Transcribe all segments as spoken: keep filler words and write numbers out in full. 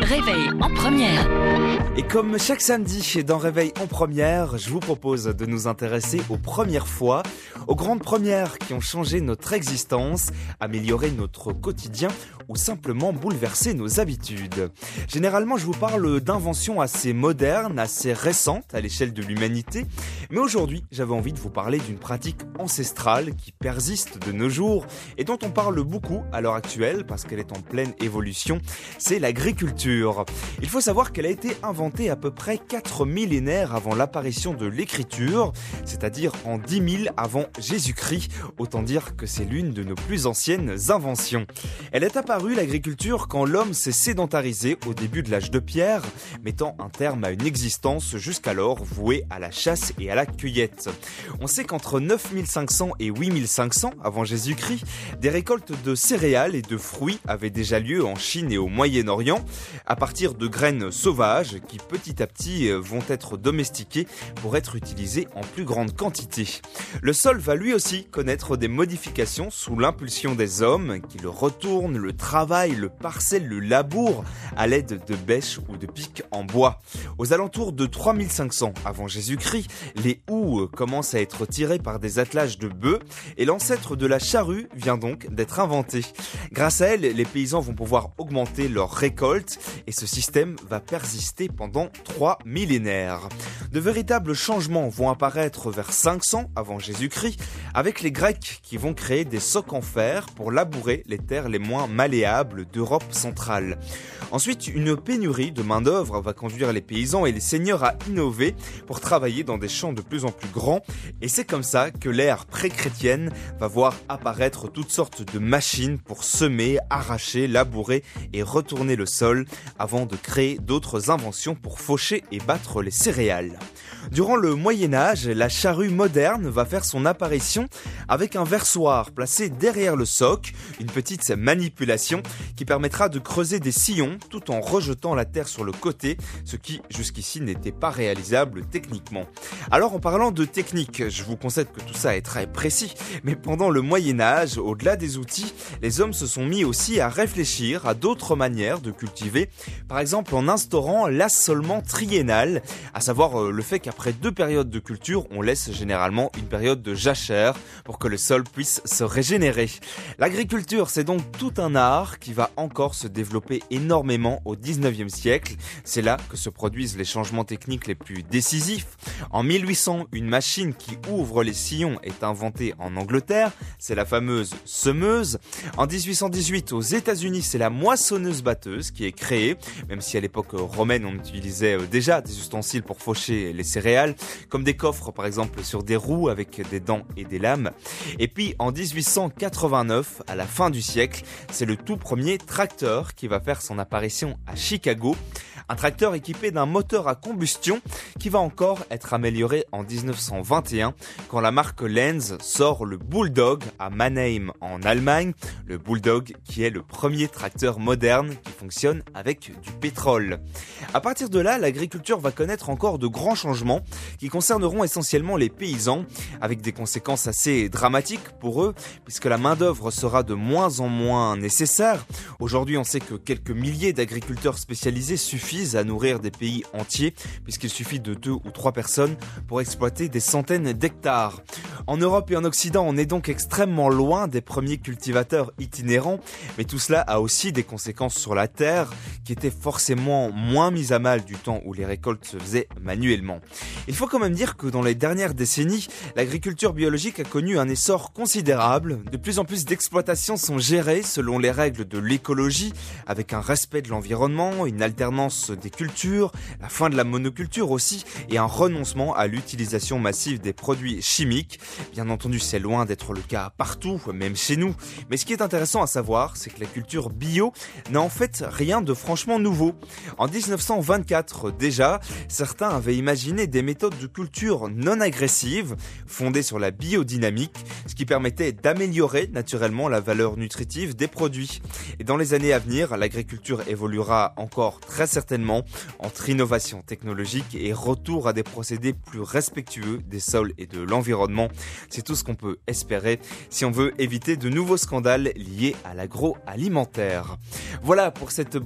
Réveil en première. Et comme chaque samedi dans Réveil en première, je vous propose de nous intéresser aux premières fois, aux grandes premières qui ont changé notre existence, amélioré notre quotidien ou simplement bouleversé nos habitudes. Généralement, je vous parle d'inventions assez modernes, assez récentes à l'échelle de l'humanité, mais aujourd'hui, j'avais envie de vous parler d'une pratique ancestrale qui persiste de nos jours et dont on parle beaucoup à l'heure actuelle parce qu'elle est en pleine évolution, c'est l'agriculture. Il faut savoir qu'elle a été inventée à peu près quatre millénaires avant l'apparition de l'écriture, c'est-à-dire en dix mille avant Jésus-Christ. Autant dire que c'est l'une de nos plus anciennes inventions. Elle est apparue, l'agriculture, quand l'homme s'est sédentarisé au début de l'âge de pierre, mettant un terme à une existence jusqu'alors vouée à la chasse et à la cueillette. On sait qu'entre neuf mille cinq cents et huit mille cinq cents avant Jésus-Christ, des récoltes de céréales et de fruits avaient déjà lieu en Chine et au Moyen-Orient, à partir de graines sauvages qui petit à petit vont être domestiquées pour être utilisées en plus grande quantité. Le sol va lui aussi connaître des modifications sous l'impulsion des hommes qui le retournent, le travaillent, le parcellent, le labourent à l'aide de bêches ou de pics en bois. Aux alentours de trois mille cinq cents avant Jésus-Christ, les houes commencent à être tirées par des attelages de bœufs et l'ancêtre de la charrue vient donc d'être inventé. Grâce à elle, les paysans vont pouvoir augmenter leur récolte et ce système va persister pendant trois millénaires. De véritables changements vont apparaître vers cinq cents avant Jésus-Christ avec les Grecs qui vont créer des socs en fer pour labourer les terres les moins malléables d'Europe centrale. Ensuite, une pénurie de main-d'œuvre va conduire les paysans et les seigneurs à innover pour travailler dans des champs de plus en plus grands et c'est comme ça que l'ère pré-chrétienne va voir apparaître toutes sortes de machines pour semer, arracher, labourer et retourner le sol avant de créer d'autres inventions pour faucher et battre les céréales. Durant le Moyen-Âge, la charrue moderne va faire son apparition avec un versoir placé derrière le soc, une petite manipulation qui permettra de creuser des sillons tout en rejetant la terre sur le côté, ce qui jusqu'ici n'était pas réalisable techniquement. Alors en parlant de technique, je vous concède que tout ça est très précis, mais pendant le Moyen-Âge, au-delà des outils, les hommes se sont mis aussi à réfléchir à d'autres manières de cultiver, par exemple en instaurant l'assolement triennal, à savoir le fait qu'après deux périodes de culture, on laisse généralement une période de jachère pour que le sol puisse se régénérer. L'agriculture, c'est donc tout un art qui va encore se développer énormément au dix-neuvième siècle. C'est là que se produisent les changements techniques les plus décisifs. En mille huit cents, une machine qui ouvre les sillons est inventée en Angleterre. C'est la fameuse semeuse. En dix-huit cent dix-huit, aux États-Unis, c'est la moissonneuse-batteuse qui est créée, même si à l'époque romaine, on utilisait déjà des ustensiles pour faucher les céréales, comme des coffres par exemple sur des roues avec des dents et des lames. Et puis en dix-huit cent quatre-vingt-neuf, à la fin du siècle, c'est le tout premier tracteur qui va faire son apparition à Chicago. Un tracteur équipé d'un moteur à combustion qui va encore être amélioré en dix-neuf cent vingt et un quand la marque Lenz sort le Bulldog à Mannheim en Allemagne. Le Bulldog qui est le premier tracteur moderne qui fonctionne avec du pétrole. À partir de là, l'agriculture va connaître encore de grands changements qui concerneront essentiellement les paysans avec des conséquences assez dramatiques pour eux puisque la main-d'œuvre sera de moins en moins nécessaire. Aujourd'hui, on sait que quelques milliers d'agriculteurs spécialisés suffisent à nourrir des pays entiers puisqu'il suffit de deux ou trois personnes pour exploiter des centaines d'hectares. En Europe et en Occident, on est donc extrêmement loin des premiers cultivateurs itinérants, mais tout cela a aussi des conséquences sur la terre qui était forcément moins mise à mal du temps où les récoltes se faisaient manuellement. Il faut quand même dire que dans les dernières décennies, l'agriculture biologique a connu un essor considérable. De plus en plus d'exploitations sont gérées selon les règles de l'écologie, avec un respect de l'environnement, une alternance des cultures, la fin de la monoculture aussi, et un renoncement à l'utilisation massive des produits chimiques. Bien entendu, c'est loin d'être le cas partout, même chez nous. Mais ce qui est intéressant à savoir, c'est que la culture bio n'a en fait rien de franchement nouveau. En dix-neuf cent vingt-quatre déjà, certains avaient imaginé des méthodes de culture non agressives, fondées sur la biodynamique, ce qui permettait d'améliorer naturellement la valeur nutritive des produits. Et dans les années à venir, l'agriculture évoluera encore très certainement entre innovation technologique et retour à des procédés plus respectueux des sols et de l'environnement. C'est tout ce qu'on peut espérer si on veut éviter de nouveaux scandales liés à l'agroalimentaire. Voilà pour cette brève histoire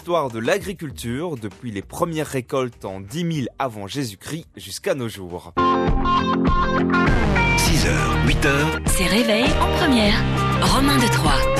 l'histoire de l'agriculture depuis les premières récoltes en dix mille avant Jésus-Christ jusqu'à nos jours. six heures, huit heures. C'est Réveil en première. Romain de Troyes.